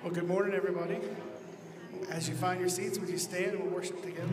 Well, good morning, everybody. As you find your seats, would you stand and we'll worship together?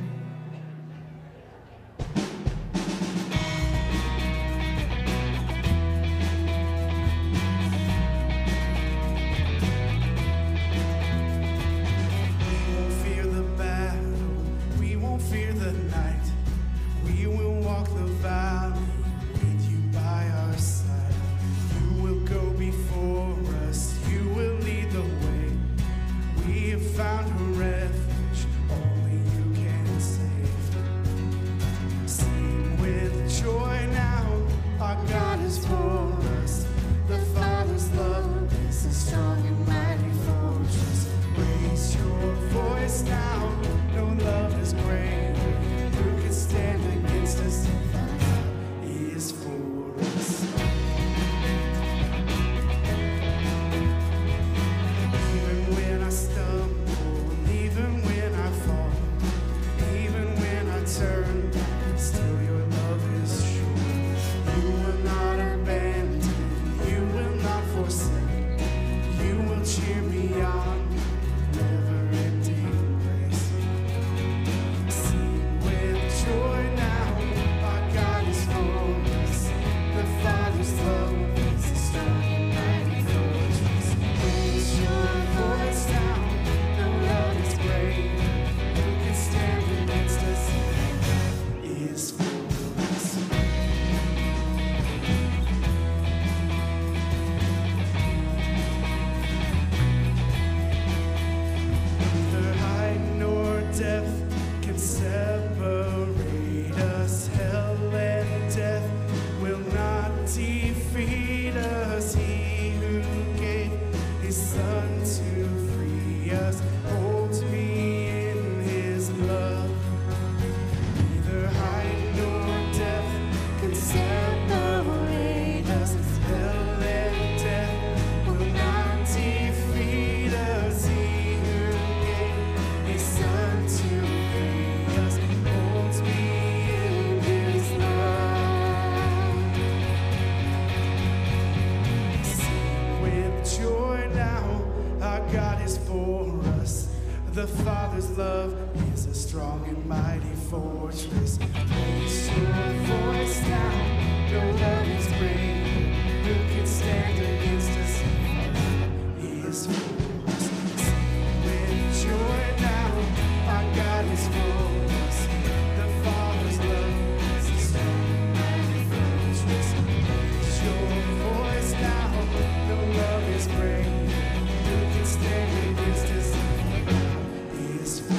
We won't fear the battle, we won't fear the night. We will walk the valley with you by our side. You will go before us, you will lead the way. We have found a refuge, only you can save. Sing with joy now, our God is for us. The Father's love is a strong and mighty fortress. Raise your voice now, no love is greater. Who can stand against us if our God is for us? Even when I stumble, even when I fall, even when I turn back, still your love is sure. You will not abandon, you will not forsake. You will cheer me on, never-ending grace. Sing with joy now, our God is for us. The Father's love is a strong and mighty fortress. Raise your voice now, no love is greater. Who can stand against us if God is for us? Neither height nor depth can separate us. Hell and death will not defeat us. He who gave his Son to free us holds me in his love. Neither height nor depth can separate us. Hell and death will not defeat us. He who gave his Son to free us holds me in his love. Sing with joy now, our God is for us. The Father's love is a strong and mighty fortress. Raise your voice now, no love is greater. Who can stand against us if our God is for us? Sing with joy now, our God is for us. The Father's love is a strong and mighty fortress. Raise your voice now, no love is greater. Who can stand against us if our God is for us?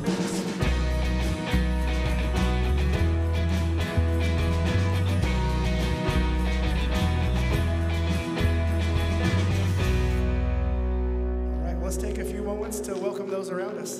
All right, let's take a few moments to welcome those around us.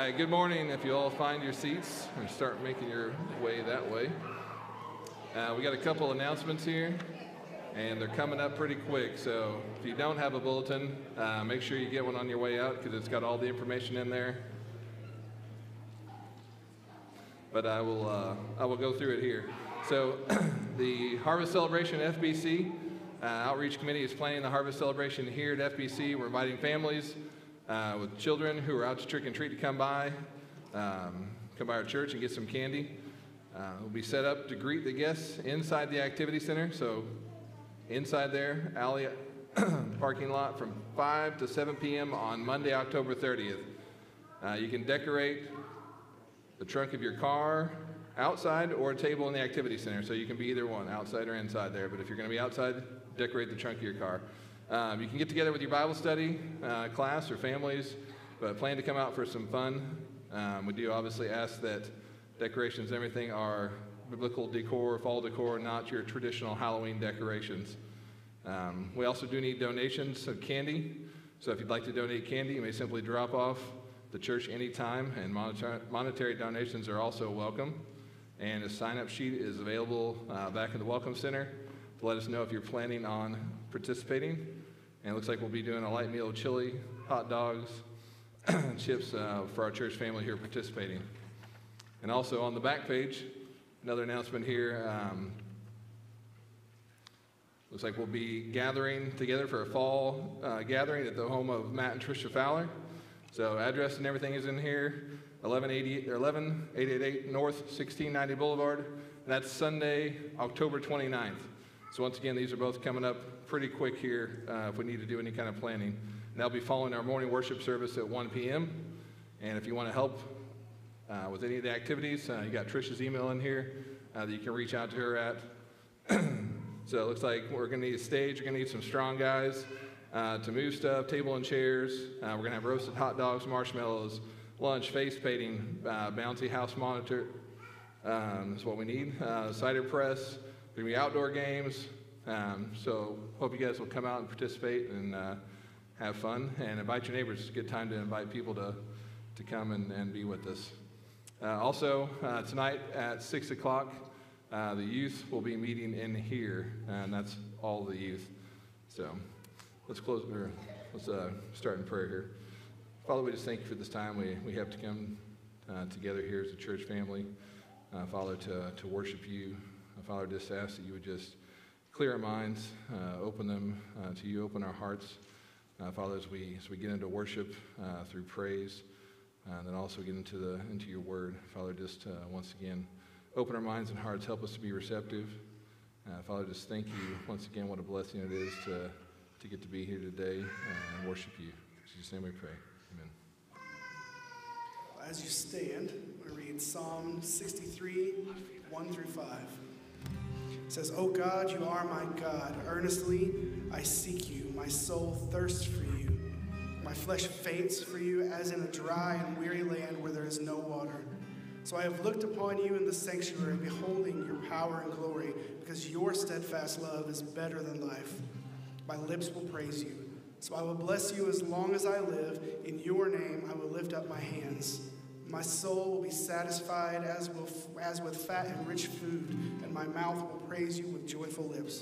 right, good morning. If you all find your seats and start making your way that way. We got a couple announcements here, and they're coming up pretty quick. So if you don't have a bulletin, make sure you get one on your way out because it's got all the information in there. But I will go through it here. So the Harvest Celebration FBC Outreach Committee is planning the Harvest Celebration here at FBC. We're inviting families with children who are out to trick and treat to come by our church and get some candy. We'll be set up to greet the guests inside the activity center. So inside there, alley parking lot from 5 to 7 p.m. on Monday, October 30th. You can decorate the trunk of your car outside or a table in the activity center. So you can be either one, outside or inside there. But if you're going to be outside, decorate the trunk of your car. You can get together with your Bible study class or families, but plan to come out for some fun. We do obviously ask that decorations and everything are biblical decor, fall decor, not your traditional Halloween decorations. We also do need donations of candy. So if you'd like to donate candy, you may simply drop off the church anytime, and monetary donations are also welcome. And a sign-up sheet is available back in the Welcome Center to let us know if you're planning on participating. And it looks like we'll be doing a light meal of chili, hot dogs, chips for our church family here participating. And also on the back page, another announcement here. Looks like we'll be gathering together for a fall gathering at the home of Matt and Tricia Fowler. So address and everything is in here, 11888 North 1690 Boulevard. And that's Sunday, October 29th. So once again, these are both coming up pretty quick here if we need to do any kind of planning. And that'll be following our morning worship service at 1 p.m. And if you want to help with any of the activities, you got Tricia's email in here that you can reach out to her at. So it looks like we're going to need a stage. We're going to need some strong guys to move stuff, table and chairs. We're going to have roasted hot dogs, marshmallows, lunch, face painting, bouncy house monitor is what we need. Cider press. Going to be outdoor games, so hope you guys will come out and participate and have fun, and invite your neighbors. It's a good time to invite people to come and be with us. Also, tonight at 6 o'clock, the youth will be meeting in here, and that's all the youth. So let's start in prayer here. Father, we just thank you for this time we have to come together here as a church family, Father, to worship you. Father, just ask that you would just clear our minds, open them to you, open our hearts. Father, as we get into worship through praise, and then also get into your word. Father, just once again, open our minds and hearts, help us to be receptive. Father, just thank you once again, what a blessing it is to get to be here today and worship you. In Jesus' name we pray. Amen. As you stand, I read Psalm 63, 1 through 5. It says, "O God, you are my God. Earnestly I seek you. My soul thirsts for you. My flesh faints for you as in a dry and weary land where there is no water. So I have looked upon you in the sanctuary, beholding your power and glory, because your steadfast love is better than life. My lips will praise you. So I will bless you as long as I live. In your name I will lift up my hands. My soul will be satisfied as with fat and rich food, and my mouth will praise you with joyful lips."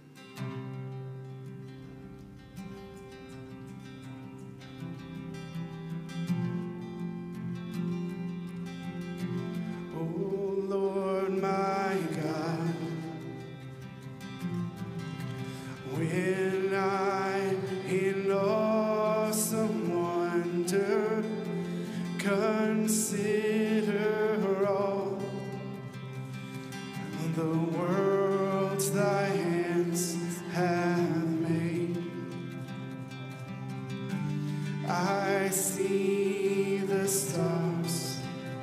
Oh Lord my God, when I in awesome wonder consider all the worlds thy hands have made, I see the stars,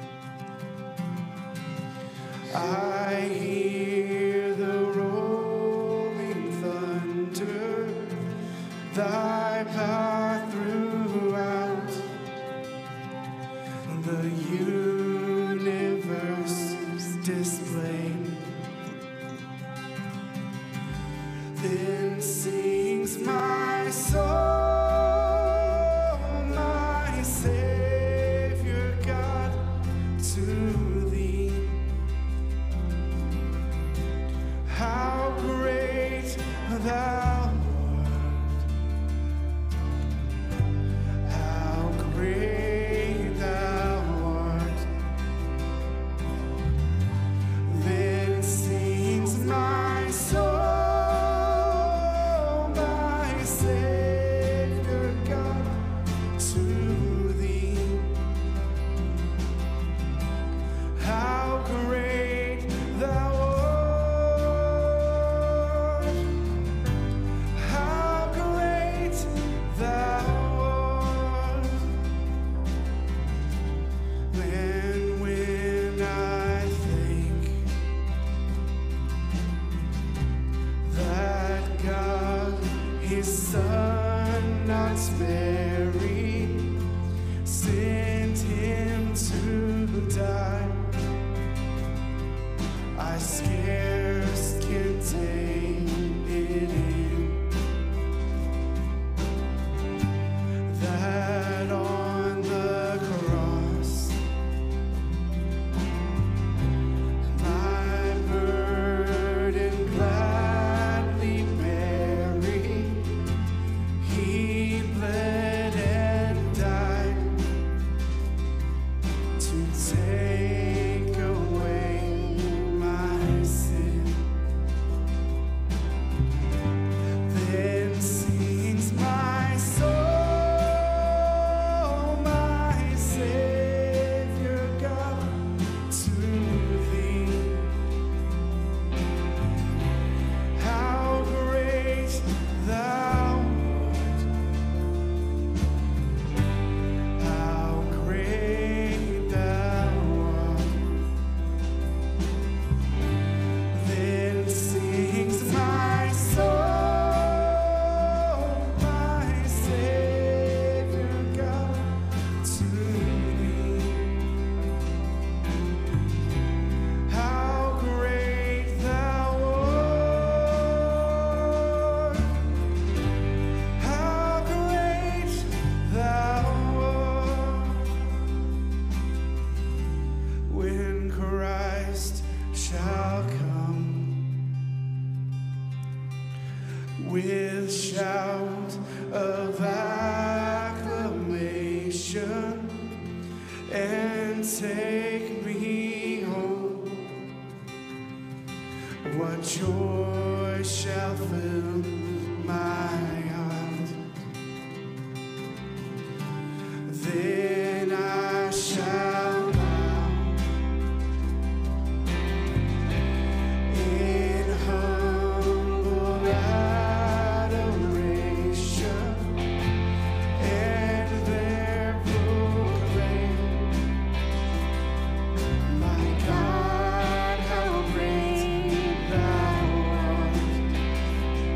I hear the rolling thunder, thy power throughout the universe displayed. Then sings my soul, my Savior God. with shout of acclamation, and take me home. What joy shall fill my heart? Then I shall bow in humble adoration, and there proclaim, my God, how great thou art.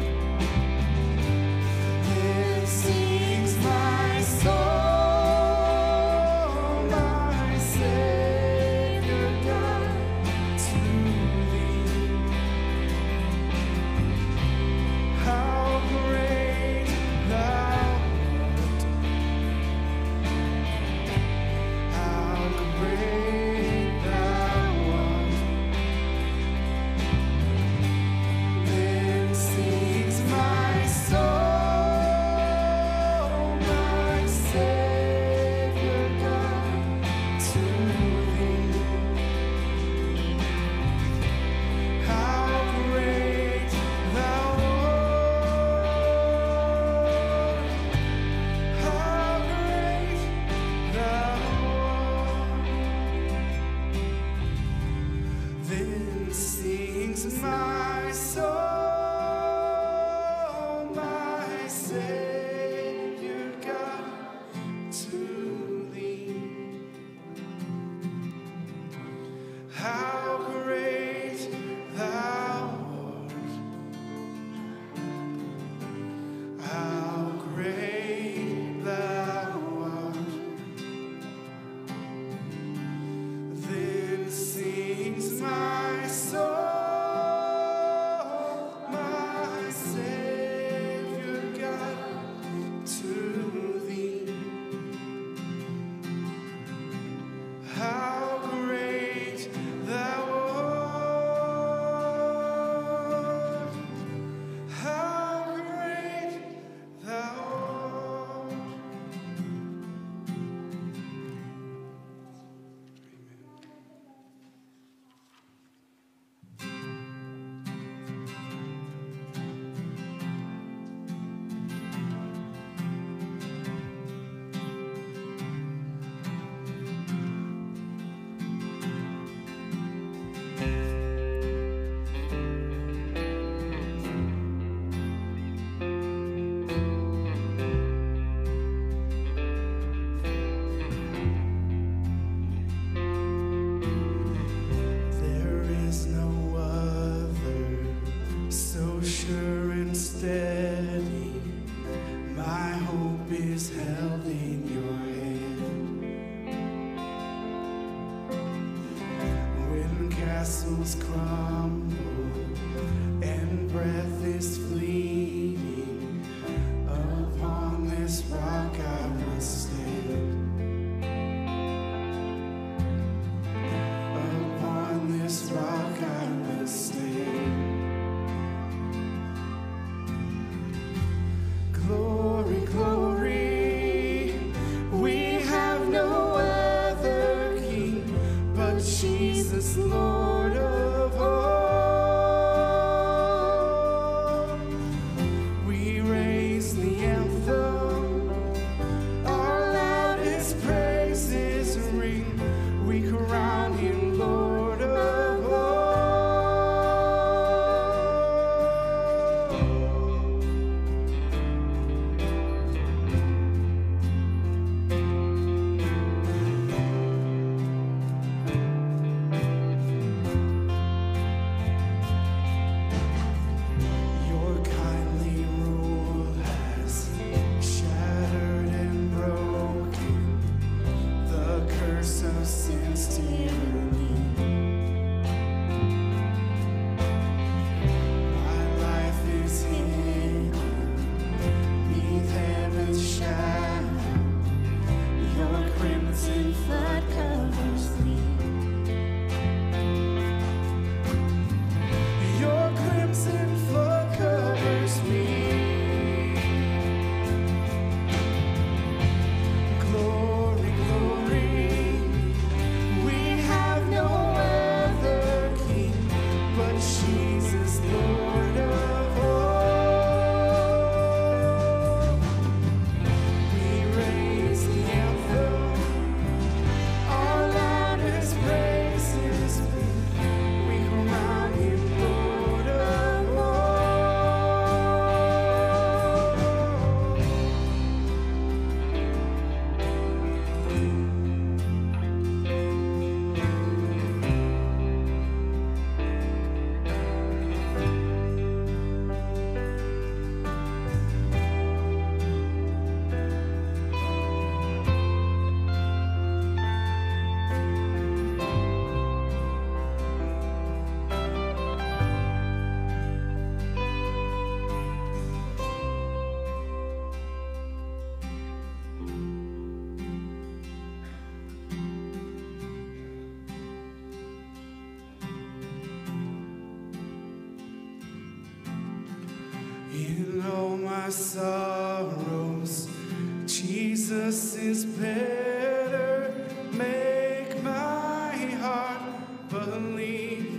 my sorrows. Jesus is better. Make my heart believe.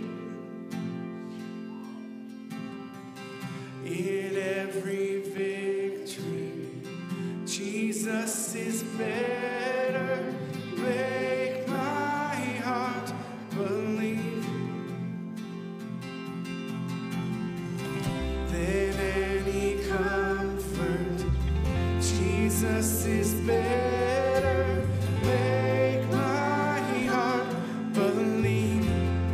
In every victory, Jesus is better. Make my heart believe. Than any comfort, Jesus is better. Make my heart believe.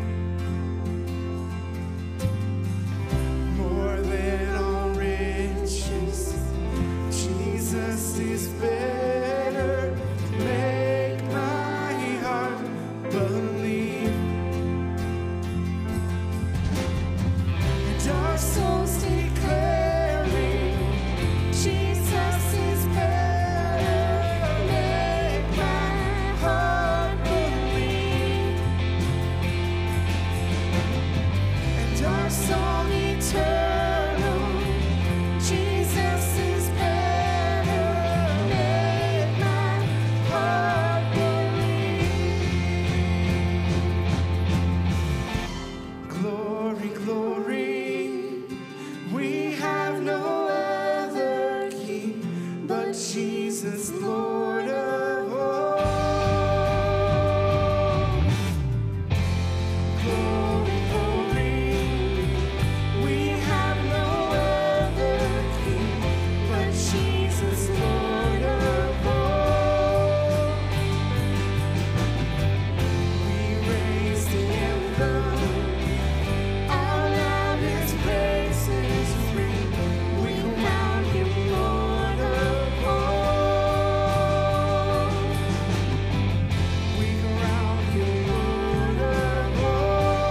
More than all riches, Jesus is better. Make my heart believe. And our souls declaring, Jesus is better. Make my heart believe. And our song eternal, Jesus is better. Make my heart believe. Glory, glory, we have no other King but Jesus, Lord of all. Glory, glory, we have no other King but Jesus, Lord of all. We raise the anthem, our loudest praises ring. We crown Him Lord of all. We crown Him Lord of all.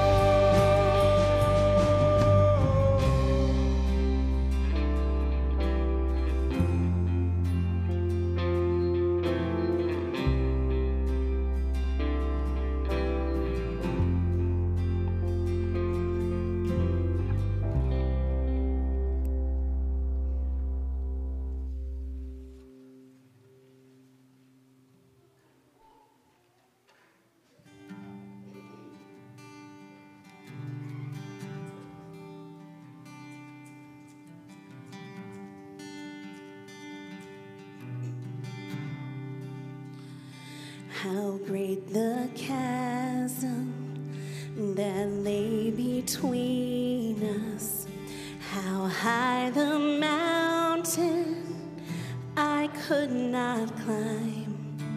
How great the chasm that lay between us. How high the mountain I could not climb.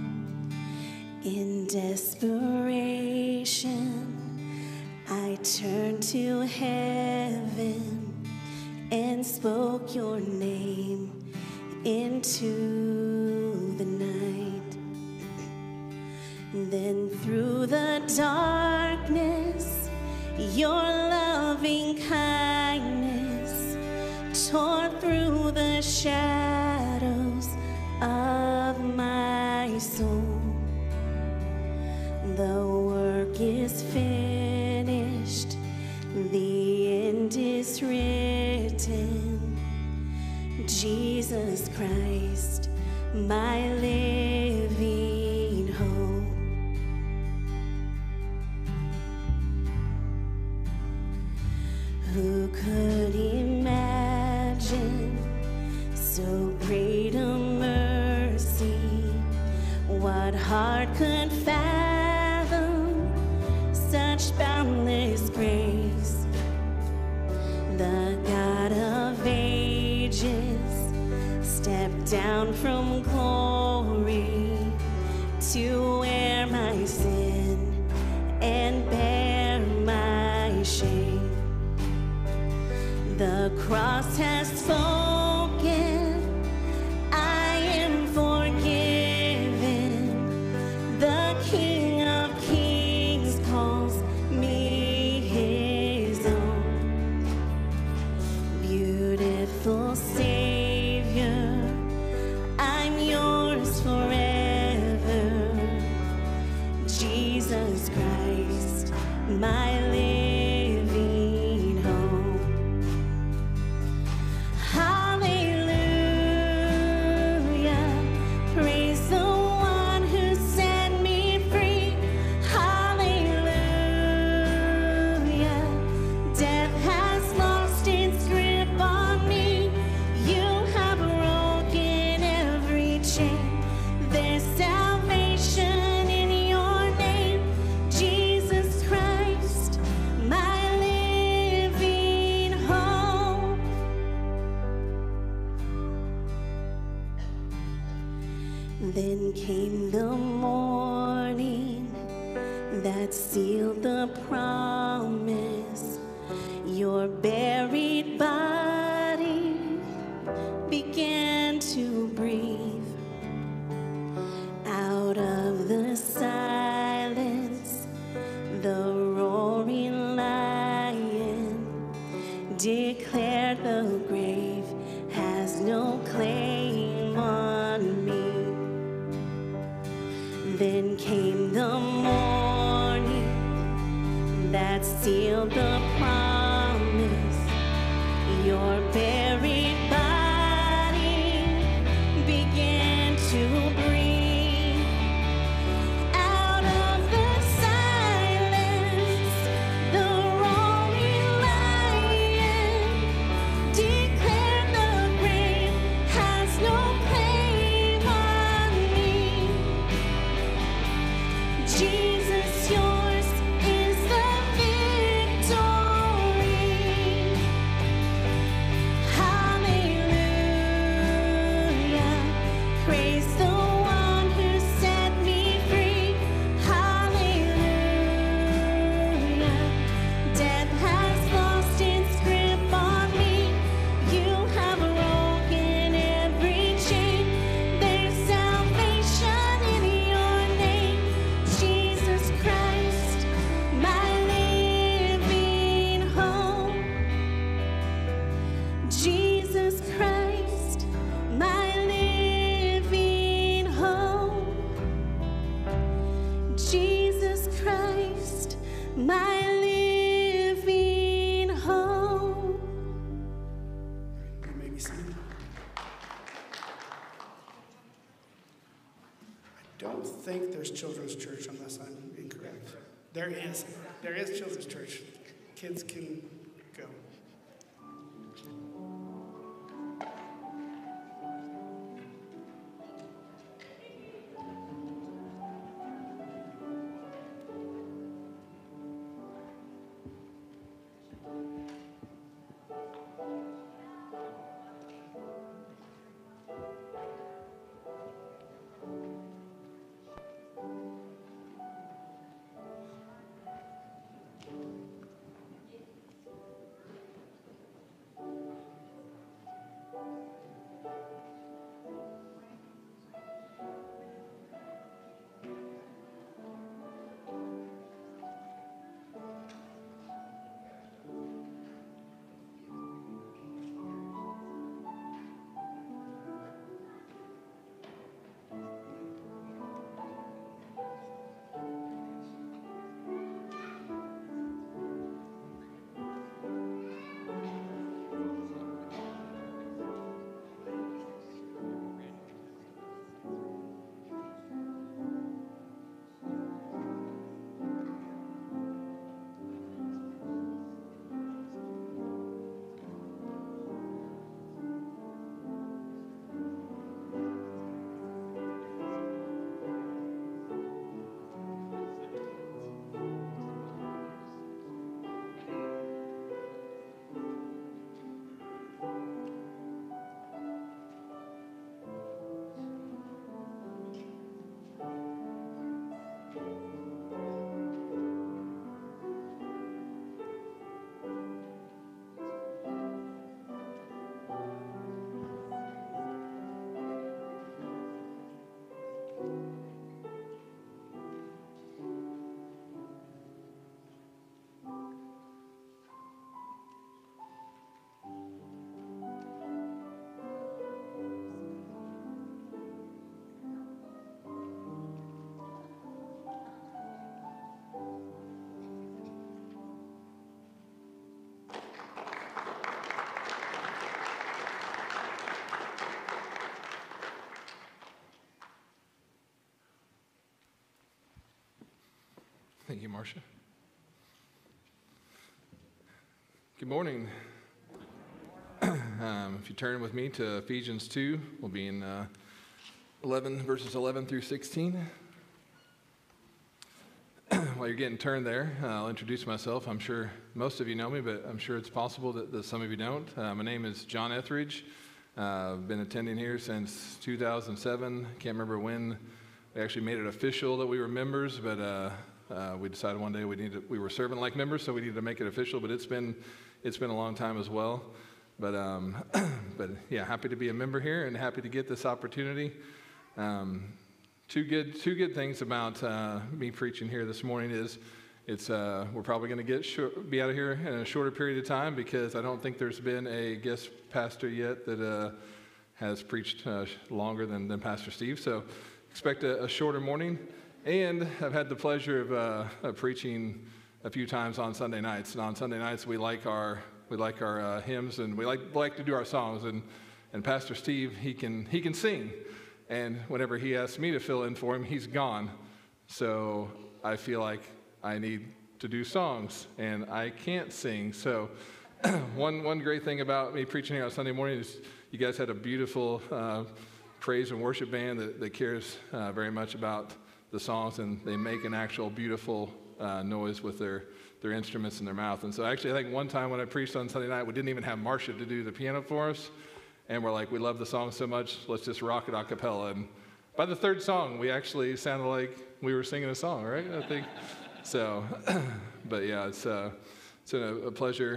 In desperation, I turned to heaven and spoke your name into the night. Then through the darkness, your loving kindness tore through the shadows of my soul. The work is finished, the end is written. Jesus Christ, my living hope. Who could imagine so great a mercy? What heart could fathom such boundless grace? The God of ages stepped down from glory to wear my sin and bear my shame. The cross has spoken, I am forgiven. The King of Kings calls me his own. Beautiful Savior, I'm yours forever. Jesus Christ, my living hope. Then came the morning that sealed the promise. Your buried body began to breathe. Out of the silence, the roaring lion declared the grave has no claim on me. Then came the morning that sealed the promise. Your buried body began to breathe. Out of the silence, the roaring lion declared the grave has no claim on me. Jesus, yours is the victory. Hallelujah. Praise the one who set me free. Hallelujah. Death has lost its grip on me. You have broken every chain. There's salvation in your name. Jesus Christ, my living hope. Jesus Christ, my living hope. Jesus Christ, my living hope. You may be seated. I don't think there's children's church unless I'm incorrect. There is. There is children's church. Kids can go. Thank you, Marcia. Good morning. If you turn with me to Ephesians 2, we'll be in 11, verses 11 through 16. While you're getting turned there, I'll introduce myself. I'm sure most of you know me, but I'm sure it's possible that some of you don't. My name is John Etheridge. Been attending here since 2007. Can't remember when we actually made it official that we were members, but we decided one day we were serving like members, so we needed to make it official. But it's been a long time as well. But yeah, happy to be a member here and happy to get this opportunity. Two good things about me preaching here this morning is we're probably going to be out of here in a shorter period of time because I don't think there's been a guest pastor yet that has preached longer than Pastor Steve. So expect a shorter morning. And I've had the pleasure of preaching a few times on Sunday nights. And on Sunday nights we like our hymns and we like to do our songs. And Pastor Steve he can sing. And whenever he asks me to fill in for him, he's gone. So I feel like I need to do songs, and I can't sing. So one great thing about me preaching here on Sunday morning is you guys had a beautiful praise and worship band that cares very much about the songs, and they make an actual beautiful noise with their instruments in their mouth. And so actually, I think one time when I preached on Sunday night, we didn't even have Marcia to do the piano for us. And we're like, we love the song so much, let's just rock it a cappella. And by the third song, we actually sounded like we were singing a song, right? I think so. But yeah, it's a pleasure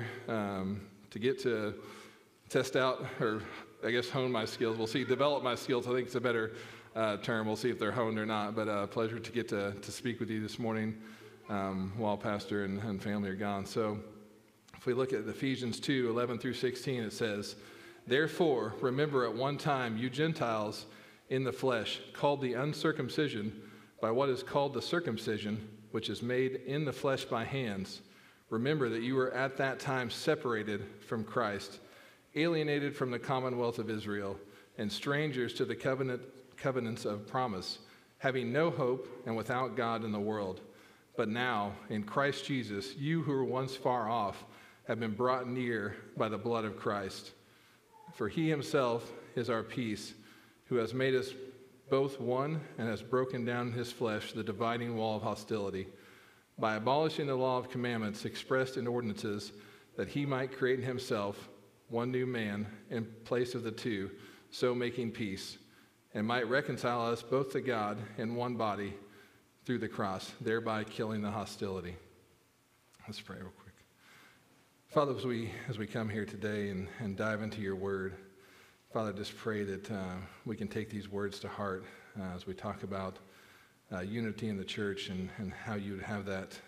to get to test out, or I guess hone my skills. We'll see, develop my skills. I think it's a better term. We'll see if they're honed or not. But a pleasure to get to speak with you this morning while Pastor and family are gone. So if we look at Ephesians 2:11 through 16, it says, "Therefore, remember at one time you Gentiles in the flesh, called the uncircumcision by what is called the circumcision, which is made in the flesh by hands. Remember that you were at that time separated from Christ, alienated from the commonwealth of Israel, and strangers to the covenants of promise, having no hope and without God in the world. But now, in Christ Jesus, you who were once far off have been brought near by the blood of Christ. For he himself is our peace, who has made us both one and has broken down in his flesh the dividing wall of hostility, by abolishing the law of commandments expressed in ordinances, that he might create in himself one new man in place of the two, so making peace, and might reconcile us both to God in one body through the cross, thereby killing the hostility." Let's pray real quick. Father, as we come here today and dive into your word, Father, just pray that we can take these words to heart as we talk about unity in the church and how you would have that,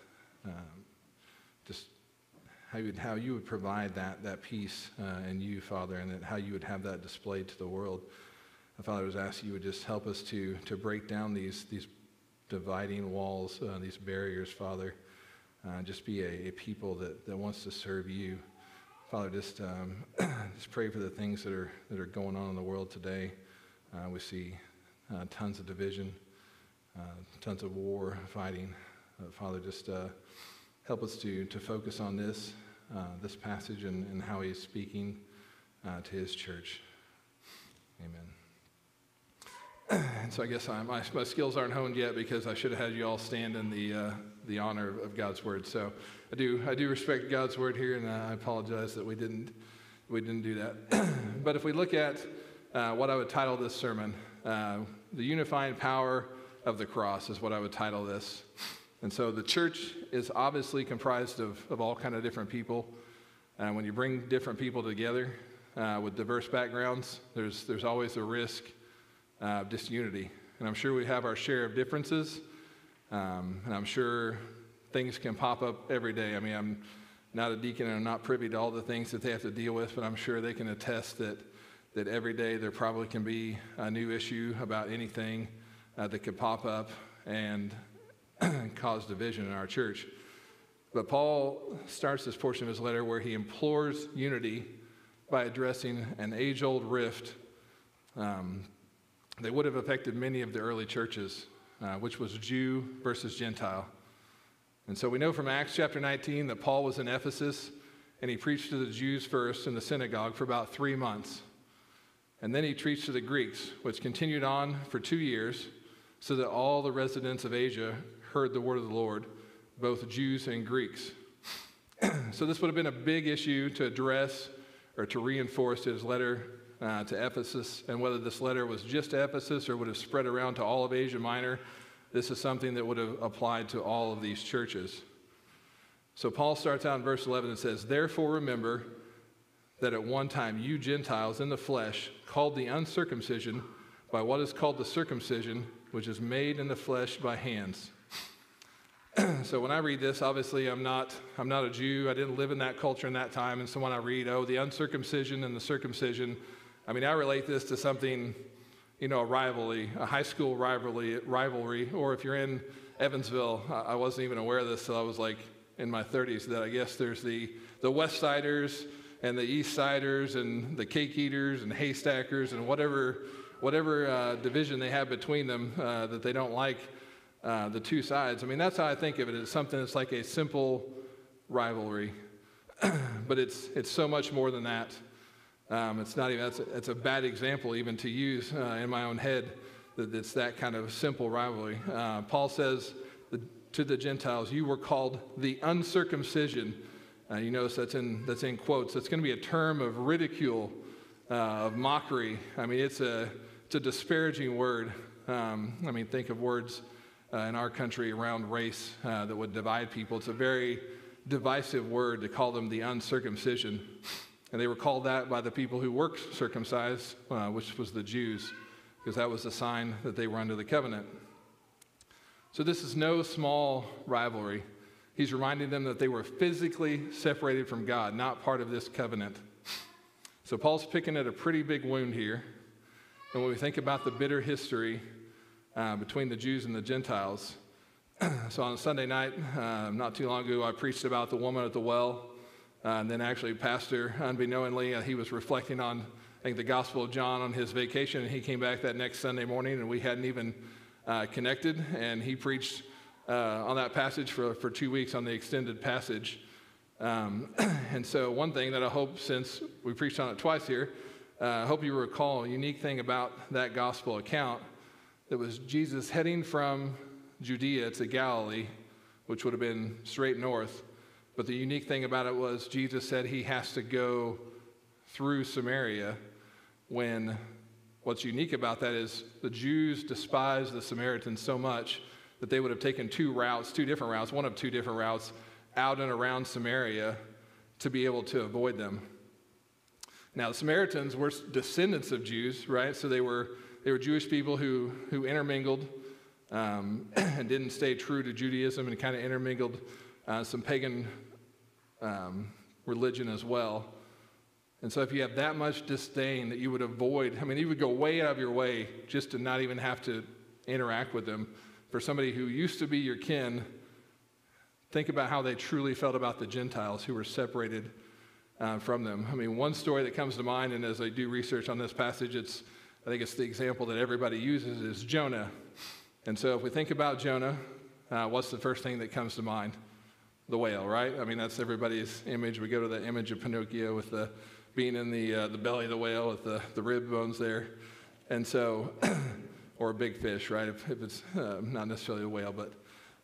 how you would provide that peace in you, Father, and that how you would have that displayed to the world. Father, I was asking you would just help us to break down these dividing walls, these barriers, Father. Just be a people that wants to serve you. Father, just pray for the things that are going on in the world today. We see tons of division, tons of war, fighting. Father, just help us to focus on this passage and how he is speaking to his church. Amen. And so I guess my skills aren't honed yet because I should have had you all stand in the honor of God's word. So I do respect God's word here, and I apologize that we didn't do that. But if we look at what I would title this sermon, the unifying power of the cross is what I would title this. And so the church is obviously comprised of all kind of different people. When you bring different people together with diverse backgrounds, there's always a risk of disunity. And I'm sure we have our share of differences, and I'm sure things can pop up every day. I mean, I'm not a deacon and I'm not privy to all the things that they have to deal with, but I'm sure they can attest that every day there probably can be a new issue about anything that could pop up and cause division in our church. But Paul starts this portion of his letter where he implores unity by addressing an age-old rift that would have affected many of the early churches, which was Jew versus Gentile. And so we know from Acts chapter 19 that Paul was in Ephesus, and he preached to the Jews first in the synagogue for about 3 months. And then he preached to the Greeks, which continued on for 2 years, so that all the residents of Asia heard the word of the Lord, both Jews and Greeks. So this would have been a big issue to address or to reinforce his letter to Ephesus, and whether this letter was just to Ephesus or would have spread around to all of Asia Minor, this is something that would have applied to all of these churches. So Paul starts out in verse 11 and says, "Therefore remember that at one time you Gentiles in the flesh, called the uncircumcision by what is called the circumcision, which is made in the flesh by hands." So when I read this, obviously I'm not a Jew. I didn't live in that culture in that time. And so when I read, the uncircumcision and the circumcision, I relate this to something, a rivalry, a high school rivalry. Or if you're in Evansville, I wasn't even aware of this till I was like in my 30s, that I guess there's the West Siders and the East Siders and the Cake Eaters and Haystackers and whatever division they have between them that they don't like the two sides. That's how I think of it. It's something that's like a simple rivalry, but it's so much more than that. It's not even, it's a bad example even to use in my own head, that it's that kind of simple rivalry. Paul says to the Gentiles, "You were called the uncircumcision." You notice that's in quotes. It's going to be a term of ridicule, of mockery. It's a disparaging word. Think of words in our country around race that would divide people. It's a very divisive word to call them the uncircumcision. And they were called that by the people who were circumcised, which was the Jews, because that was the sign that they were under the covenant. So this is no small rivalry. He's reminding them that they were physically separated from God, not part of this covenant. So Paul's picking at a pretty big wound here. And when we think about the bitter history between the Jews and the Gentiles, so on Sunday night, not too long ago, I preached about the woman at the well. And then actually, Pastor, unbeknowingly, he was reflecting on, I think, the Gospel of John on his vacation. And he came back that next Sunday morning, and we hadn't even connected. And he preached on that passage for 2 weeks on the extended passage. And so one thing that I hope, since we preached on it twice here, I hope you recall a unique thing about that gospel account. That was Jesus heading from Judea to Galilee, which would have been straight north. But the unique thing about it was Jesus said he has to go through Samaria, when what's unique about that is the Jews despised the Samaritans so much that they would have taken two different routes, one of two different routes, out and around Samaria to be able to avoid them. Now, the Samaritans were descendants of Jews, right? So they were Jewish people who intermingled and didn't stay true to Judaism, and kind of intermingled some pagan religion as well. And so if you have that much disdain that you would avoid, you would go way out of your way just to not even have to interact with them. For somebody who used to be your kin, think about how they truly felt about the Gentiles who were separated from them. One story that comes to mind, and as I do research on this passage, I think it's the example that everybody uses, is Jonah. And so if we think about Jonah, what's the first thing that comes to mind? The whale, right? That's everybody's image. We go to the image of Pinocchio with being in the belly of the whale with the rib bones there. And so, or a big fish, right? If it's not necessarily a whale, but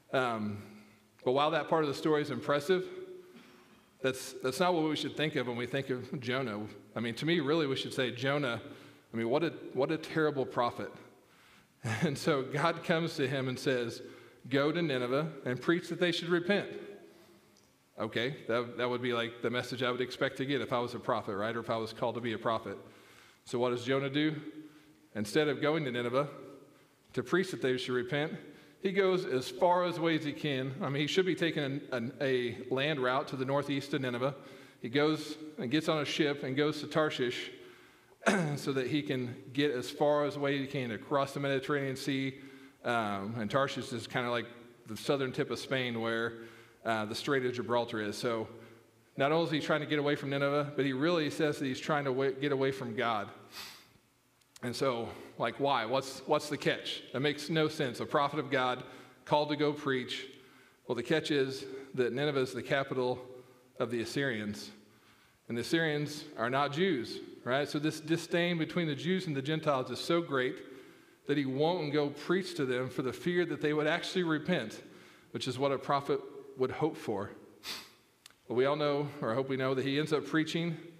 while that part of the story is impressive, that's not what we should think of when we think of Jonah. To me, really, we should say Jonah. What a terrible prophet. And so God comes to him and says, "Go to Nineveh and preach that they should repent." Okay, that would be like the message I would expect to get if I was a prophet, right? Or if I was called to be a prophet. So what does Jonah do? Instead of going to Nineveh to preach that they should repent, he goes as far away as he can. He should be taking a land route to the northeast of Nineveh. He goes and gets on a ship and goes to Tarshish so that he can get as far away as he can across the Mediterranean Sea. And Tarshish is kind of like the southern tip of Spain, where the Strait of Gibraltar is. So not only is he trying to get away from Nineveh, but he really says that he's trying to get away from God. And so, why? What's the catch? That makes no sense. A prophet of God called to go preach. Well, the catch is that Nineveh is the capital of the Assyrians. And the Assyrians are not Jews, right? So this disdain between the Jews and the Gentiles is so great that he won't go preach to them for the fear that they would actually repent, which is what a prophet would hope for. But we all know, or I hope we know, that he ends up preaching,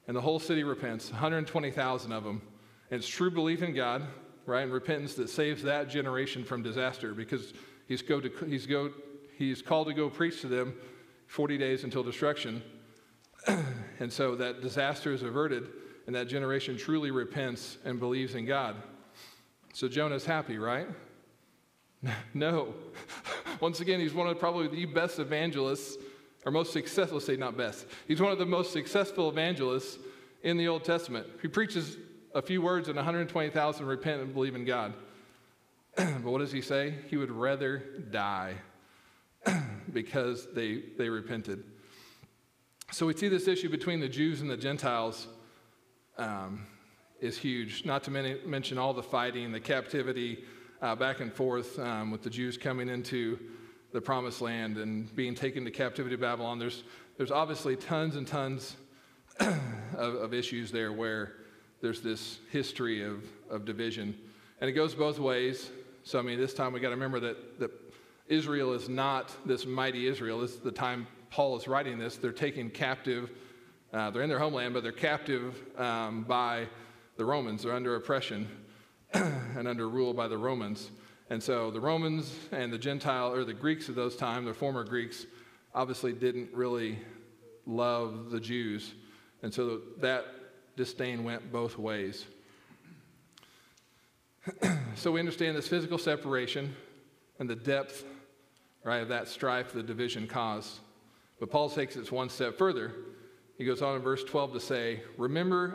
and the whole city repents, 120,000 of them. And it's true belief in God, right, and repentance that saves that generation from disaster, because he's called to go preach to them 40 days until destruction. And so that disaster is averted, and that generation truly repents and believes in God. So Jonah's happy, right? No. Once again, he's one of probably the best evangelists, or most successful, let's say not best. He's one of the most successful evangelists in the Old Testament. He preaches a few words and 120,000 repent and believe in God. But what does he say? He would rather die because they repented. So we see this issue between the Jews and the Gentiles is huge, not to mention all the fighting, the captivity back and forth with the Jews coming into the Promised Land and being taken to captivity to Babylon. There's obviously tons and tons of issues there where there's this history of division. And it goes both ways. So, I mean, this time we got to remember that Israel is not this mighty Israel. This is the time Paul is writing this. They're taken captive. They're in their homeland, but they're captive by the Romans. They're under oppression and under rule by the Romans. And so the Romans and the Greeks of those times, the former Greeks, obviously didn't really love the Jews. And so that disdain went both ways. So we understand this physical separation and the depth, right, of that strife the division caused. But Paul takes it one step further. He goes on in verse 12 to say, remember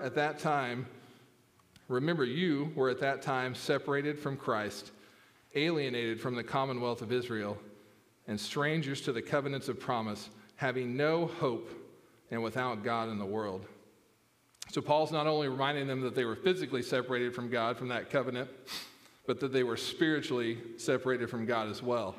you were at that time separated from Christ, alienated from the commonwealth of Israel, and strangers to the covenants of promise, having no hope and without God in the world. So Paul's not only reminding them that they were physically separated from God, from that covenant, but that they were spiritually separated from God as well.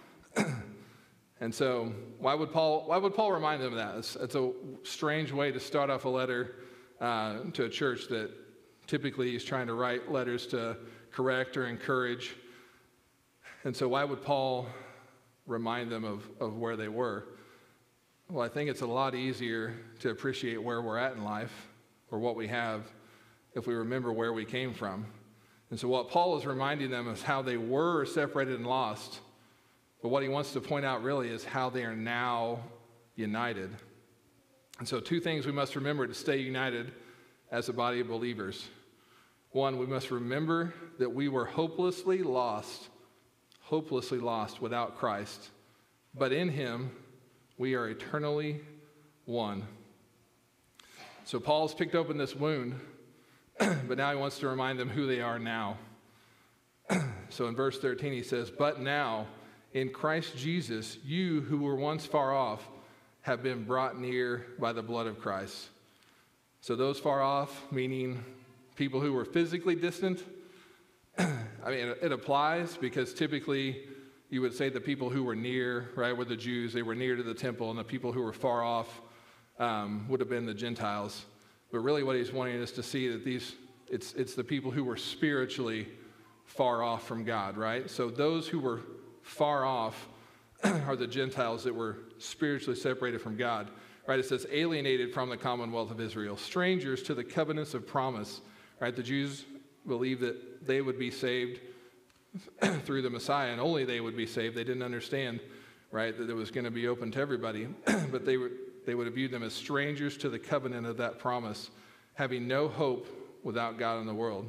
And so why would Paul remind them of that? It's a strange way to start off a letter to a church that typically he's trying to write letters to correct or encourage. And so why would Paul remind them of where they were? Well, I think it's a lot easier to appreciate where we're at in life or what we have if we remember where we came from. And so what Paul is reminding them is how they were separated and lost. But what he wants to point out really is how they are now united. And so two things we must remember to stay united as a body of believers. One, we must remember that we were hopelessly lost without Christ. But in him, we are eternally one. So Paul's picked open this wound, but now he wants to remind them who they are now. So in verse 13 he says, but now, in Christ Jesus, you who were once far off have been brought near by the blood of Christ. So those far off, meaning people who were physically distant. I mean, it applies because typically you would say the people who were near, right, were the Jews. They were near to the temple, and the people who were far off would have been the Gentiles. But really what he's wanting us to see that it's the people who were spiritually far off from God, right? So those who were far off are the Gentiles that were spiritually separated from God, right? It says alienated from the commonwealth of Israel, strangers to the covenants of promise, right? The Jews believed that they would be saved through the Messiah, and only they would be saved. They didn't understand, right, that it was going to be open to everybody, but they would have viewed them as strangers to the covenant of that promise, having no hope without God in the world.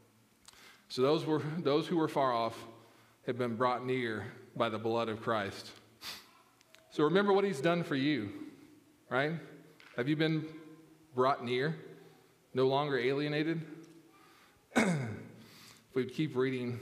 So those who were far off have been brought near by the blood of Christ. So remember what he's done for you, right? Have you been brought near? No longer alienated? If we keep reading,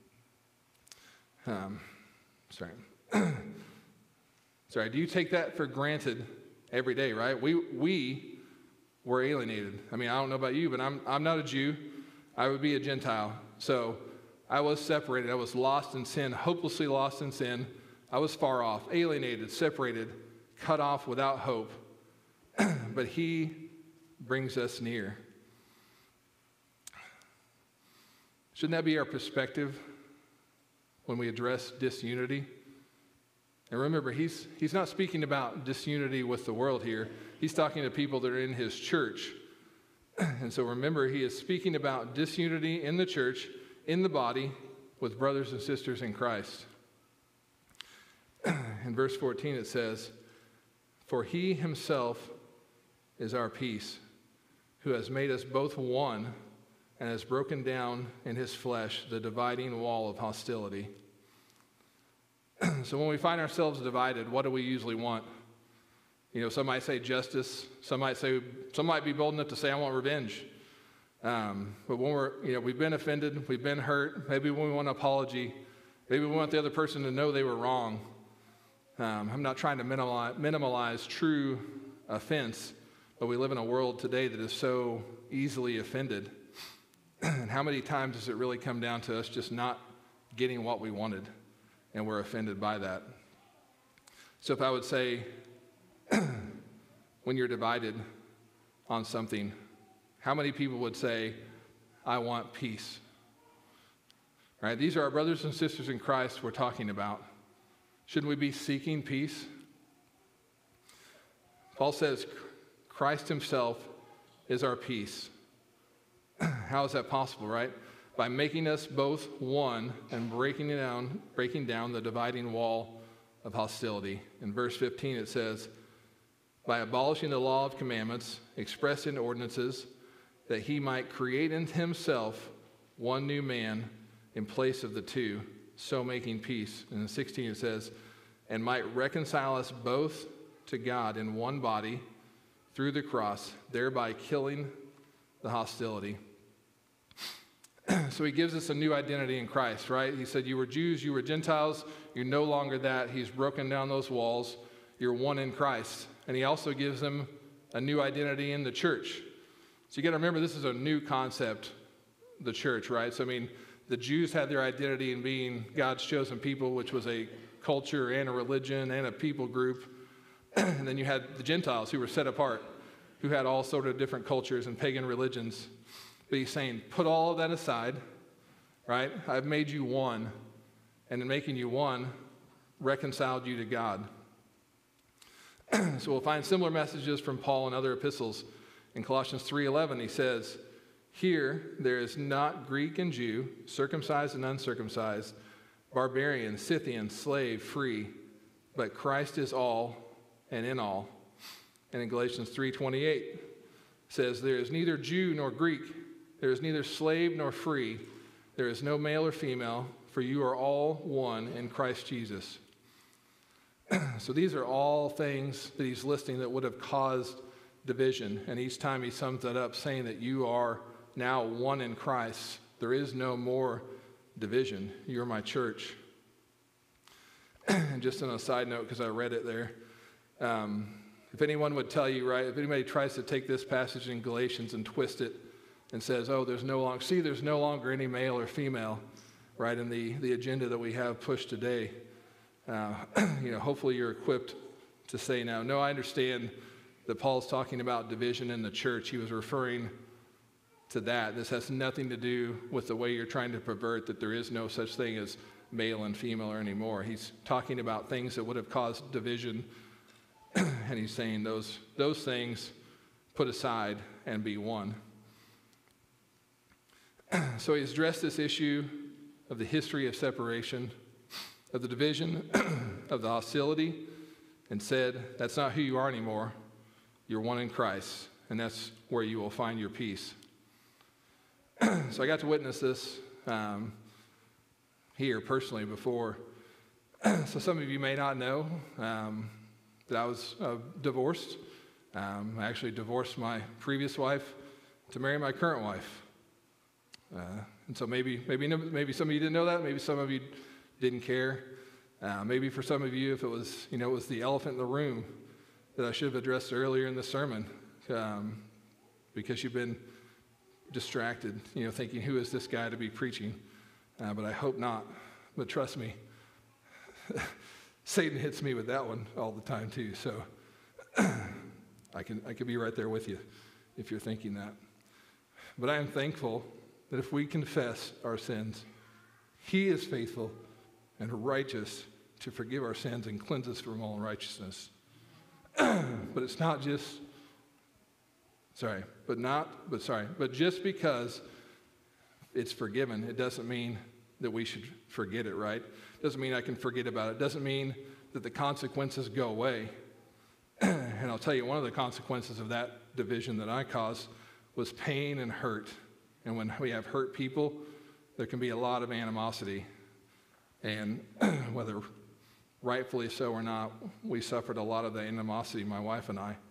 sorry, do you take that for granted every day, right? We were alienated. I mean, I don't know about you, but I'm not a Jew. I would be a Gentile. So I was separated. I was lost in sin, hopelessly lost in sin. I was far off, alienated, separated, cut off without hope. But he brings us near. Shouldn't that be our perspective when we address disunity? And remember, he's not speaking about disunity with the world here. He's talking to people that are in his church, And so remember, he is speaking about disunity in the church, in the body, with brothers and sisters in Christ. In verse 14 it says, "For he himself is our peace, who has made us both one and has broken down in his flesh the dividing wall of hostility." So when we find ourselves divided, what do we usually want? You know, some might say justice. Some might be bold enough to say, "I want revenge." But when we've been offended, we've been hurt. Maybe when we want an apology, maybe we want the other person to know they were wrong. I'm not trying to minimize true offense, but we live in a world today that is so easily offended. And how many times does it really come down to us just not getting what we wanted, and we're offended by that? So if I would say, when you're divided on something, how many people would say, "I want peace"? Right? These are our brothers and sisters in Christ we're talking about. Shouldn't we be seeking peace? Paul says Christ himself is our peace. How is that possible, right? By making us both one and breaking down the dividing wall of hostility. In verse 15 it says, "By abolishing the law of commandments expressed in ordinances, that he might create in himself one new man in place of the two, so making peace." And in 16 it says, "And might reconcile us both to God in one body through the cross, thereby killing the hostility." So he gives us a new identity in Christ, right? He said, you were Jews, you were Gentiles, you're no longer that. He's broken down those walls. You're one in Christ. And he also gives them a new identity in the church. So you got to remember, this is a new concept, the church, right? So, I mean, the Jews had their identity in being God's chosen people, which was a culture and a religion and a people group. And then you had the Gentiles who were set apart, who had all sort of different cultures and pagan religions. But he's saying, put all of that aside, right? I've made you one. And in making you one, reconciled you to God. So we'll find similar messages from Paul in other epistles. In Colossians 3:11, he says, "Here there is not Greek and Jew, circumcised and uncircumcised, barbarian, Scythian, slave, free, but Christ is all and in all." And in Galatians 3:28 says, "There is neither Jew nor Greek, there is neither slave nor free, there is no male or female, for you are all one in Christ Jesus." So these are all things that he's listing that would have caused division. And each time he sums that up, saying that you are now one in Christ. There is no more division. You're my church. And just on a side note, because I read it there, if anyone would tell you, right, if anybody tries to take this passage in Galatians and twist it and says, "Oh, there's no longer any male or female," right, in the agenda that we have pushed today, hopefully you're equipped to say now, no, I understand that Paul's talking about division in the church. He was referring to that. This has nothing to do with the way you're trying to pervert that there is no such thing as male and female anymore. He's talking about things that would have caused division, and he's saying those things put aside and be one. So he's addressed this issue of the history of separation, of the division, of the hostility, and said, that's not who you are anymore. You're one in Christ, and that's where you will find your peace. So I got to witness this here personally before. So some of you may not know that I was divorced. I actually divorced my previous wife to marry my current wife. And so maybe some of you didn't know that. Maybe some of you didn't care. Maybe for some of you, if it was, it was the elephant in the room that I should have addressed earlier in the sermon, because you've been distracted, thinking, who is this guy to be preaching? But I hope not. But trust me, Satan hits me with that one all the time too. So I can be right there with you if you're thinking that. But I am thankful that if we confess our sins, He is faithful and righteous to forgive our sins and cleanse us from all unrighteousness. But it's not just, But just because it's forgiven, it doesn't mean that we should forget it, right? Doesn't mean I can forget about it. Doesn't mean that the consequences go away. And I'll tell you, one of the consequences of that division that I caused was pain and hurt. And when we have hurt people, there can be a lot of animosity. And whether rightfully so or not, we suffered a lot of the animosity, my wife and I.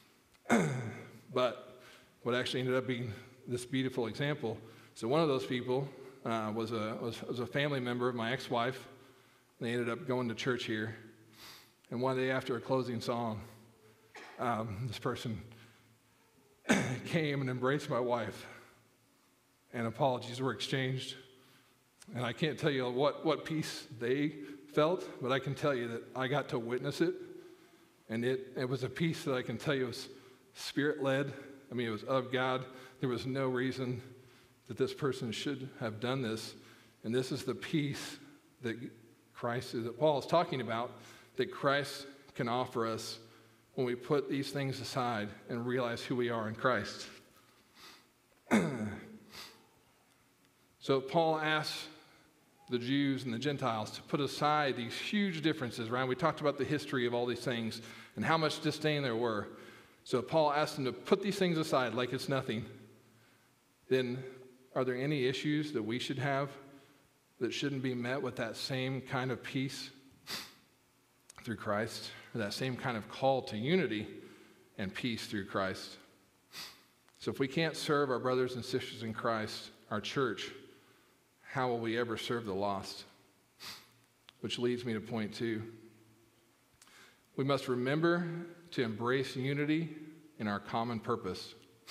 But what actually ended up being this beautiful example, so one of those people was a family member of my ex-wife. They ended up going to church here. And one day after a closing song, this person came and embraced my wife, and apologies were exchanged. And I can't tell you what peace they felt, but I can tell you that I got to witness it. And it was a peace that I can tell you was Spirit-led. I mean, it was of God. There was no reason that this person should have done this. And this is the peace that Paul is talking about, that Christ can offer us when we put these things aside and realize who we are in Christ. So Paul asks the Jews and the Gentiles to put aside these huge differences, right? We talked about the history of all these things and how much disdain there were. So Paul asked them to put these things aside like it's nothing. Then are there any issues that we should have that shouldn't be met with that same kind of peace through Christ, or that same kind of call to unity and peace through Christ? So if we can't serve our brothers and sisters in Christ, our church, how will we ever serve the lost? Which leads me to point 2. We must remember to embrace unity in our common purpose.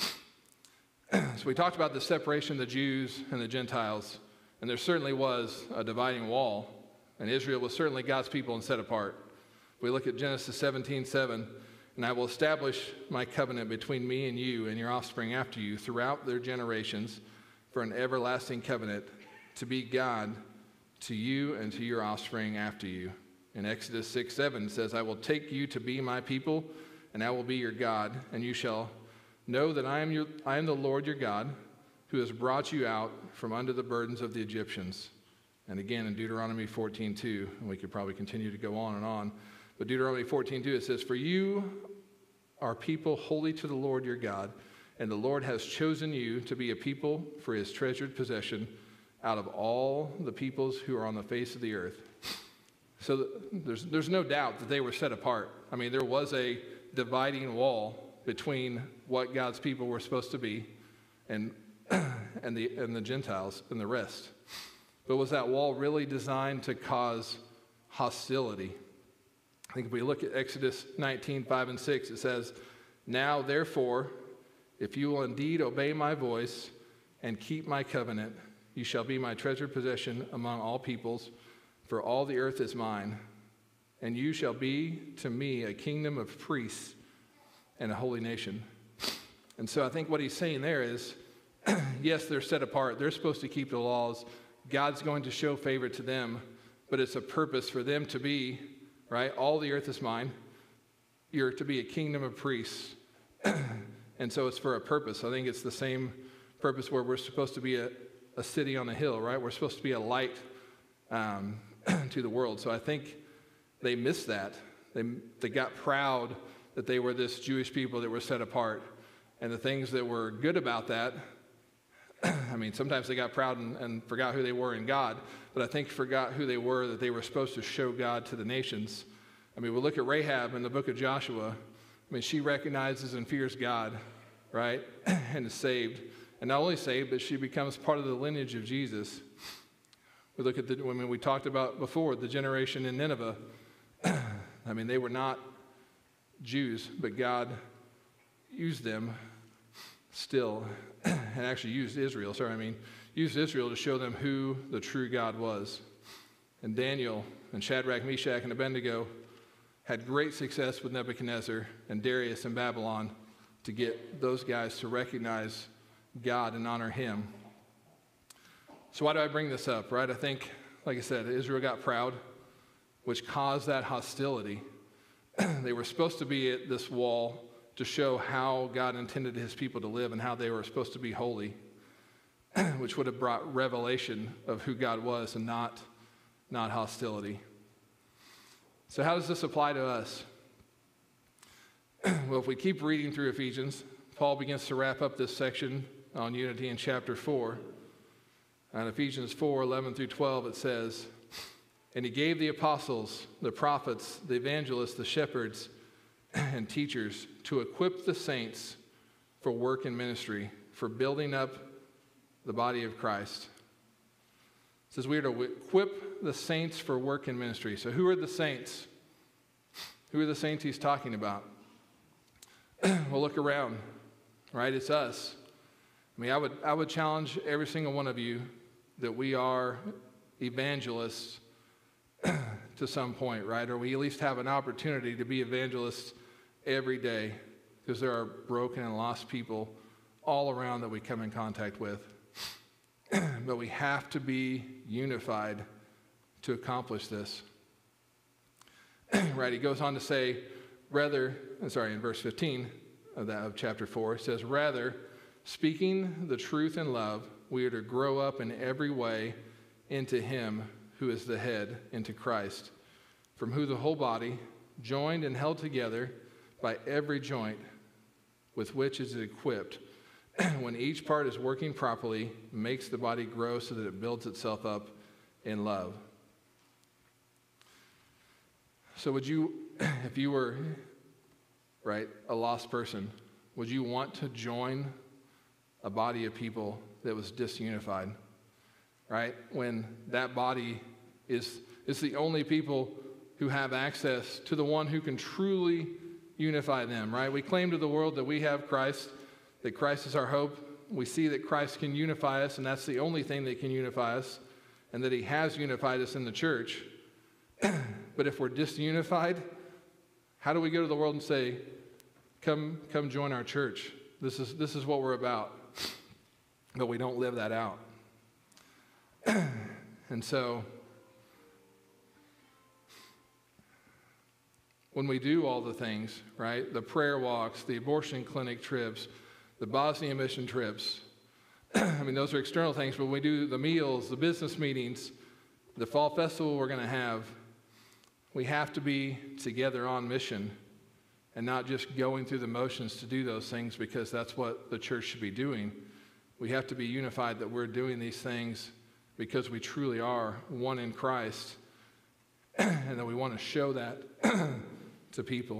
So we talked about the separation of the Jews and the Gentiles, and there certainly was a dividing wall, and Israel was certainly God's people and set apart. We look at Genesis 17:7, and I will establish my covenant between me and you and your offspring after you throughout their generations for an everlasting covenant to be God to you and to your offspring after you. In Exodus 6:7 says, I will take you to be my people, and I will be your God, and you shall know that I am the Lord your God, who has brought you out from under the burdens of the Egyptians. And again in Deuteronomy 14:2, and we could probably continue to go on and on, but Deuteronomy 14:2, it says, for you are people holy to the Lord your God, and the Lord has chosen you to be a people for his treasured possession out of all the peoples who are on the face of the earth. So there's no doubt that they were set apart. I mean, there was a dividing wall between what God's people were supposed to be and the Gentiles and the rest. But was that wall really designed to cause hostility? I think if we look at Exodus 19:5-6, it says, now therefore, if you will indeed obey my voice and keep my covenant, you shall be my treasured possession among all peoples, for all the earth is mine, and you shall be to me a kingdom of priests and a holy nation. And so I think what he's saying there is, yes, they're set apart. They're supposed to keep the laws. God's going to show favor to them, but it's a purpose for them to be, right? All the earth is mine. You're to be a kingdom of priests. And so it's for a purpose. I think it's the same purpose where we're supposed to be a city on a hill, right? We're supposed to be a light to the world. So I think they missed that. They got proud that they were this Jewish people that were set apart. And the things that were good about that, I mean, sometimes they got proud and forgot who they were in God, but I think forgot who they were, that they were supposed to show God to the nations. I mean, we look at Rahab in the book of Joshua. I mean, she recognizes and fears God, right? And is saved. And not only saved, but she becomes part of the lineage of Jesus. We look at when we talked about before, the generation in Nineveh. I mean, they were not Jews, but God used them still, and actually used Israel to show them who the true God was. And Daniel and Shadrach, Meshach, and Abednego had great success with Nebuchadnezzar and Darius in Babylon to get those guys to recognize God and honor him. So why do I bring this up, right? I think, like I said, Israel got proud, which caused that hostility. They were supposed to be at this wall to show how God intended his people to live and how they were supposed to be holy, which would have brought revelation of who God was and not hostility. So how does this apply to us? Well, if we keep reading through Ephesians, Paul begins to wrap up this section on unity in chapter 4. In Ephesians 4, 11 through 12, it says, "And he gave the apostles, the prophets, the evangelists, the shepherds, and teachers to equip the saints for work and ministry, for building up the body of Christ." It says we are to equip the saints for work and ministry. So who are the saints? Who are the saints he's talking about? Well, look around, right? It's us. I mean, I would challenge every single one of you that we are evangelists to some point, right? Or we at least have an opportunity to be evangelists every day, because there are broken and lost people all around that we come in contact with. But we have to be unified to accomplish this. Right, he goes on to say, in verse 15 of chapter 4, it says, "Rather, speaking the truth in love, we are to grow up in every way into him who is the head, into Christ, from whom the whole body, joined and held together by every joint with which it is equipped, when each part is working properly, makes the body grow so that it builds itself up in love." So would you, if you were, right, a lost person, would you want to join a body of people that was disunified, right? When that body is the only people who have access to the one who can truly unify them, right? We claim to the world that we have Christ, that Christ is our hope. We see that Christ can unify us, and that's the only thing that can unify us, and that he has unified us in the church. But if we're disunified, how do we go to the world and say, come join our church? This is what we're about. But we don't live that out. And so when we do all the things, right, the prayer walks, the abortion clinic trips, the Bosnia mission trips, I mean, those are external things, but when we do the meals, the business meetings, the fall festival we're going to have, we have to be together on mission and not just going through the motions to do those things because that's what the church should be doing. We have to be unified that we're doing these things because we truly are one in Christ and that we want to show that to people.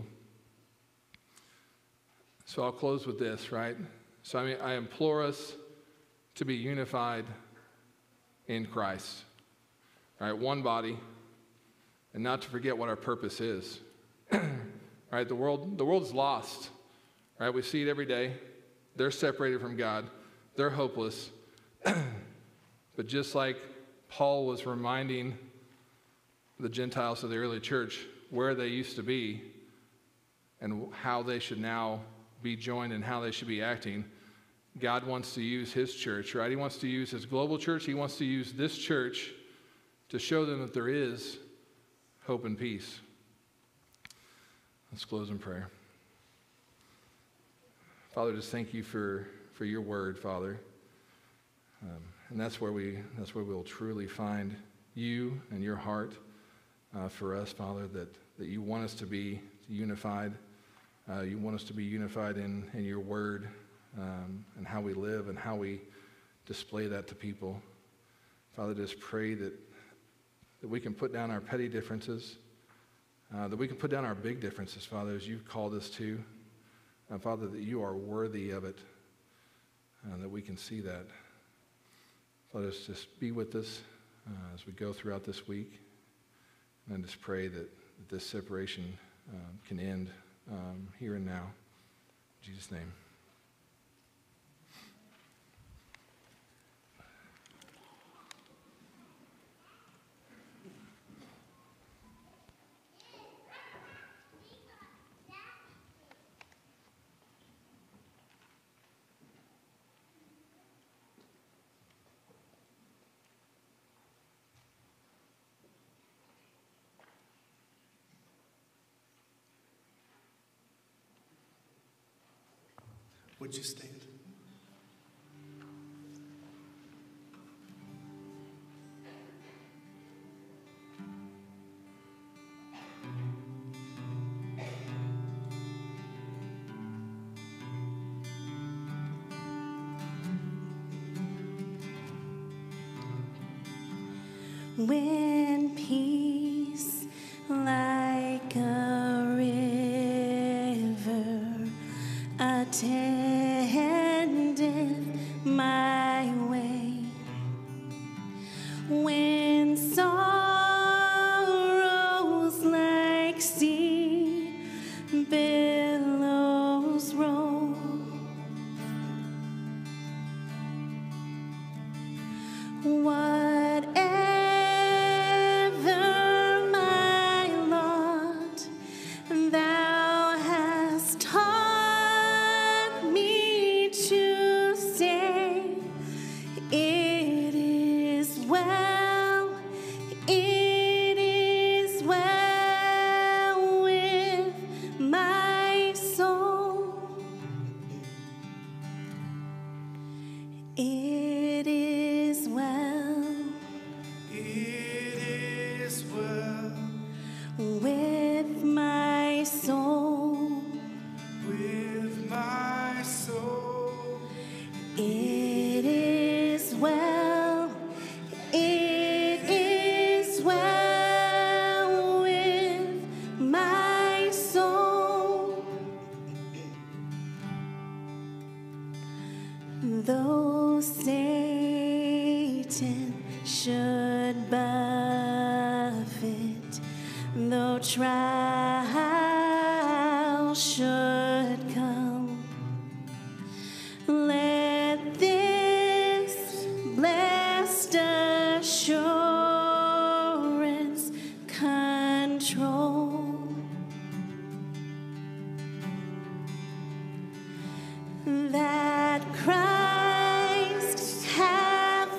So I'll close with this, right? So I implore us to be unified in Christ, all right? One body, and not to forget what our purpose is. Right? The world's lost. Right? We see it every day. They're separated from God. They're hopeless. But just like Paul was reminding the Gentiles of the early church where they used to be and how they should now be joined and how they should be acting, God wants to use his church, right? He wants to use his global church. He wants to use this church to show them that there is hope and peace. Let's close in prayer. Father, just thank you for your word, Father. And that's where we'll truly find you and your heart for us, Father, that you want us to be unified. You want us to be unified in your word and how we live and how we display that to people. Father, just pray that we can put down our petty differences, that we can put down our big differences, Father, as you've called us to. Father, that you are worthy of it, that we can see that. Let us just be with us as we go throughout this week, and just pray that this separation can end here and now. In Jesus' name. Would you stand? When peace like a river attendeth my way, when sorrows like sea billows roll, whatever my lot, thou hast taught me to say, it is well with my soul. It is well with my soul. With my soul. It is well. It is well with my soul. Though Satan should buffet, though trial should come, let this blessed assurance control, that Christ hath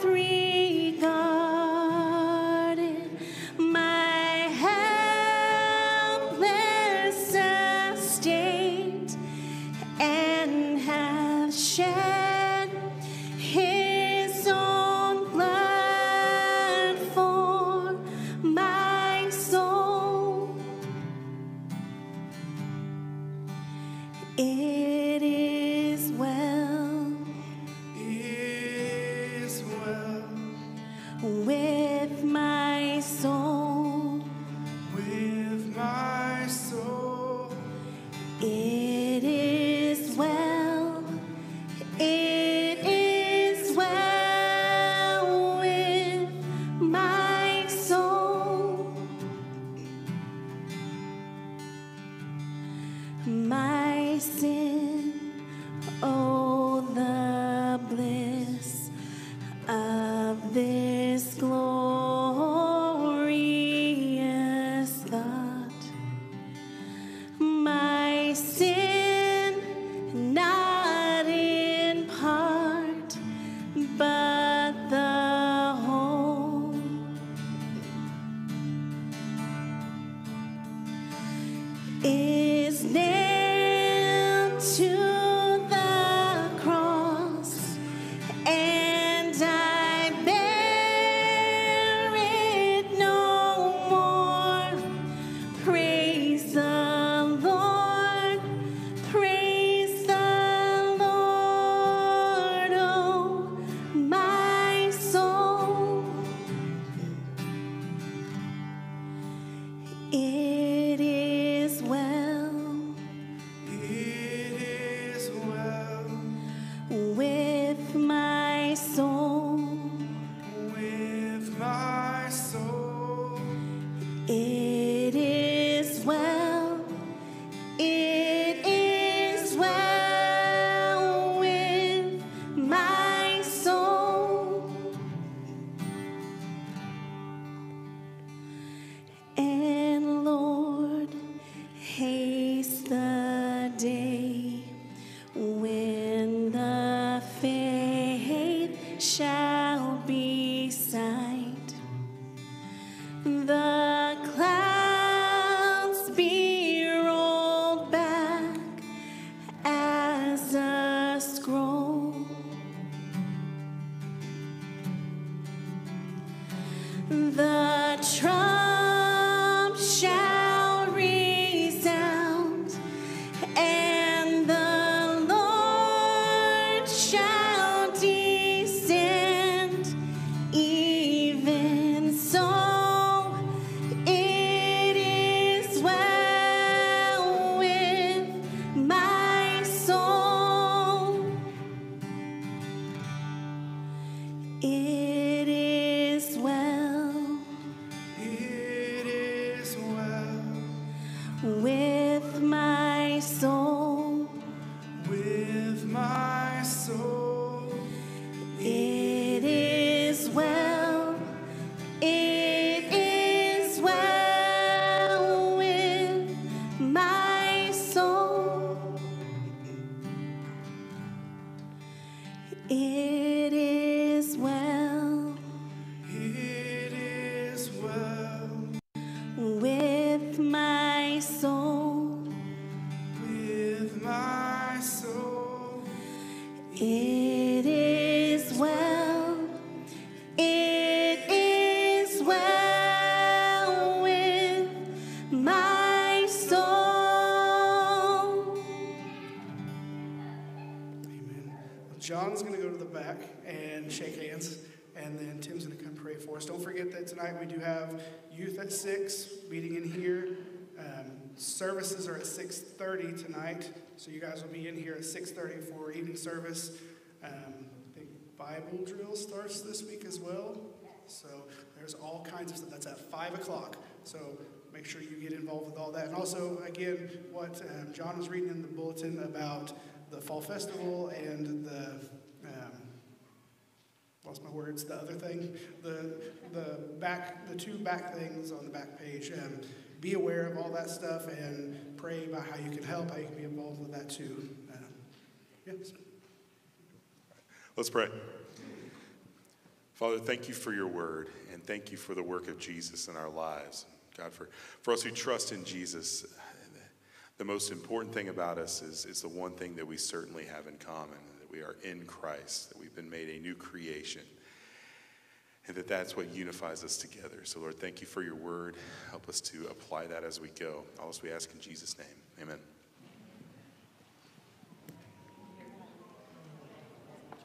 regarded my helpless estate, and hath shed his own blood for my soul. It is well. It is well With my soul. with my soul. It is well. It is well with my soul. My sin, oh, the bliss of this glorious thought. My sin, not in part, but the whole, is nailed to the cross, and I bear it no more. Praise the Lord, praise the Lord, oh my soul. It is well with my soul. With my soul. It is well. It is well with my soul. And Lord, haste the day when the faith shall be sight, the clouds be rolled back as a the trump shall resound, and the Lord shall descend. Even so, it is well with my soul. It is well. It is well With my soul, with my soul. it is well, it is well with my soul. It is well It is well with my soul. with my soul. It is well. It is well with my soul. Amen. Well, John's going to go to the back and shake hands, and then Tim's going to come pray for us. Don't forget that tonight we do have youth at 6 meeting in here. Services are at 6:30 tonight, so you guys will be in here at 6:30 for evening service. I think Bible drill starts this week as well, so there's all kinds of stuff. That's at 5 o'clock, so make sure you get involved with all that. And also, again, what John was reading in the bulletin about the Fall Festival and the lost my words, the other thing, the two back things on the back page. Be aware of all that stuff and pray about how you can help, how you can be involved with that too. Yes. Let's pray. Father, thank you for your word, and thank you for the work of Jesus in our lives. God, for us who trust in Jesus, the most important thing about us is the one thing that we certainly have in common, that we are in Christ, that we've been made a new creation, and that's what unifies us together. So, Lord, thank you for your word. Help us to apply that as we go. All this we ask in Jesus' name. Amen.